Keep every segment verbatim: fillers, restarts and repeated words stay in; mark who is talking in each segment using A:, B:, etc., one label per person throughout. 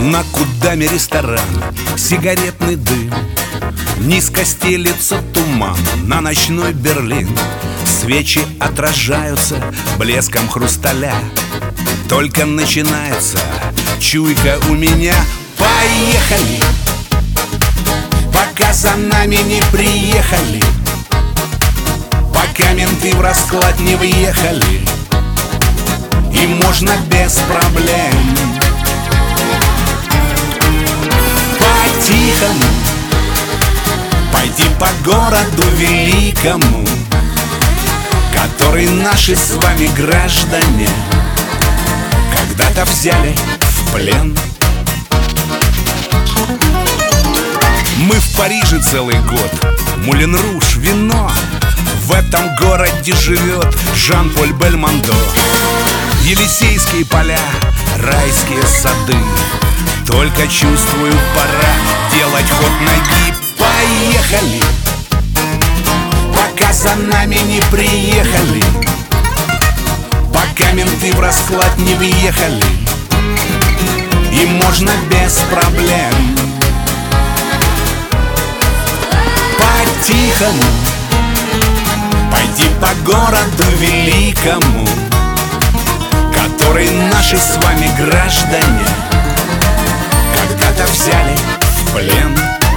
A: На Кудаме ресторан, сигаретный дым, низко стелится туман на ночной Берлин. Свечи отражаются блеском хрусталя. Только начинается чуйка у меня. Поехали, пока за нами не приехали, пока менты в расклад не въехали, и можно без проблем по-тихому пойти по городу великому, который наши с вами граждане когда-то взяли в плен. Мы в Париже целый год, Мулен Руж, вино. В этом городе живет Жан-Поль Бельмондо. Елисейские поля, райские сады. Только чувствую, пора делать ход ноги. Поехали, пока за нами не приехали, пока менты в расклад не въехали, и можно без проблем по-тихому пойти по городу великому, который наши с вами граждане когда-то взяли в плен.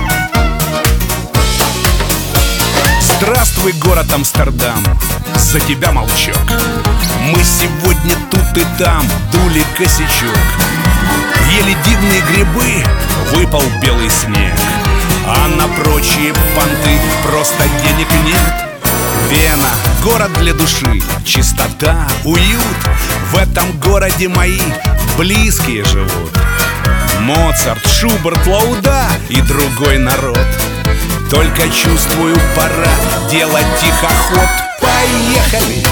A: Здравствуй, город Амстердам, за тебя молчок. Мы сегодня тут и там дули косячок. Ели дивные грибы, выпал белый снег, а на прочие понты просто денег нет. Вена, город для души, чистота, уют. В этом городе мои близкие живут. Моцарт, Шуберт, Лауда и другой народ. Только чувствую, пора делать тихоход. Поехали,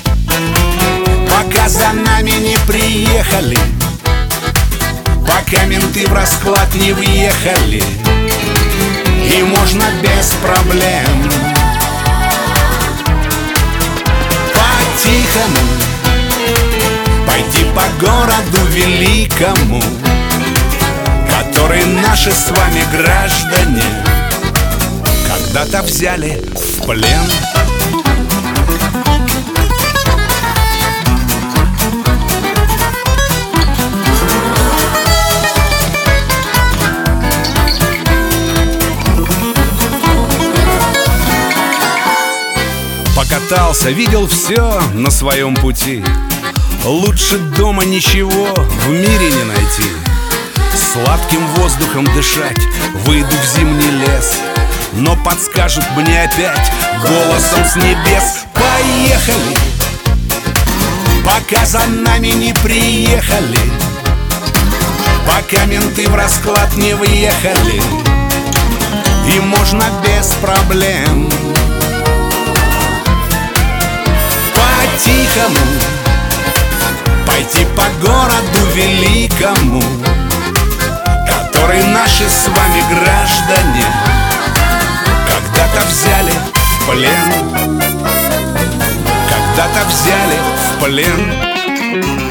A: пока за нами не приехали, пока менты в расклад не въехали, и можно без проблем по-тихому пойти по городу великому, который наши с вами граждане когда-то взяли в плен. Покатался, видел все на своем пути. Лучше дома ничего в мире не найти. Сладким воздухом дышать, выйду в зимний лес, но подскажут мне опять голосом с небес. Поехали, пока за нами не приехали, пока менты в расклад не въехали, и можно без проблем по-тихому пойти по городу великому, который наши с вами граждане когда-то взяли в плен, когда-то взяли в плен.